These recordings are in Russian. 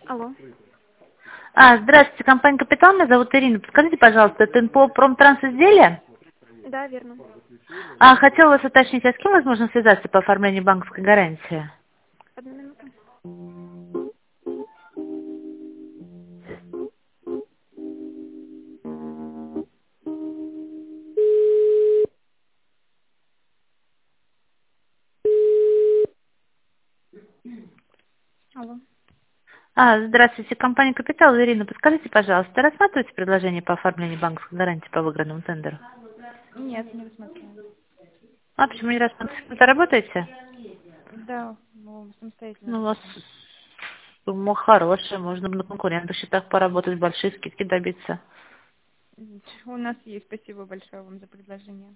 Алло. Здравствуйте, компания «Капитал», меня зовут Ирина. Подскажите, пожалуйста, это НПО «Промтрансизделия»? Да, верно. Хотела вас уточнить, а с кем возможно связаться по оформлению банковской гарантии? Одну минуту. Алло. Здравствуйте, компания «Капитал», Ирина. Подскажите, пожалуйста, рассматриваете предложение по оформлению банковской гарантии по выигранному тендеру? Нет, не рассматриваем. Почему не рассматриваете? Вы работаете? Да, мы самостоятельно Ну, у вас работаем. сумма хорошая, можно на конкурентных счетах поработать, большие скидки добиться. У нас есть. Спасибо большое вам за предложение.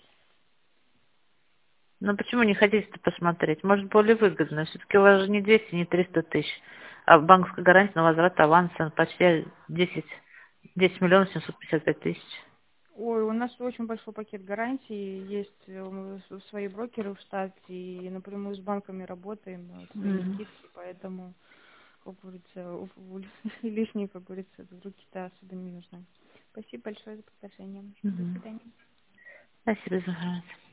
Но почему не хотите посмотреть? Может, более выгодно. Все-таки у вас же не 200, не 300 тысяч. А банковская гарантия на возврат аванса почти 10 миллионов 755 тысяч. Ой, у нас очень большой пакет гарантий. Есть свои брокеры в штате, и напрямую с банками работаем, свои Мгм. скидки, поэтому, как говорится, лишние, как говорится, руки-то особо не нужны. Спасибо большое за предложение. До Мгм. свидания. Спасибо за информацию.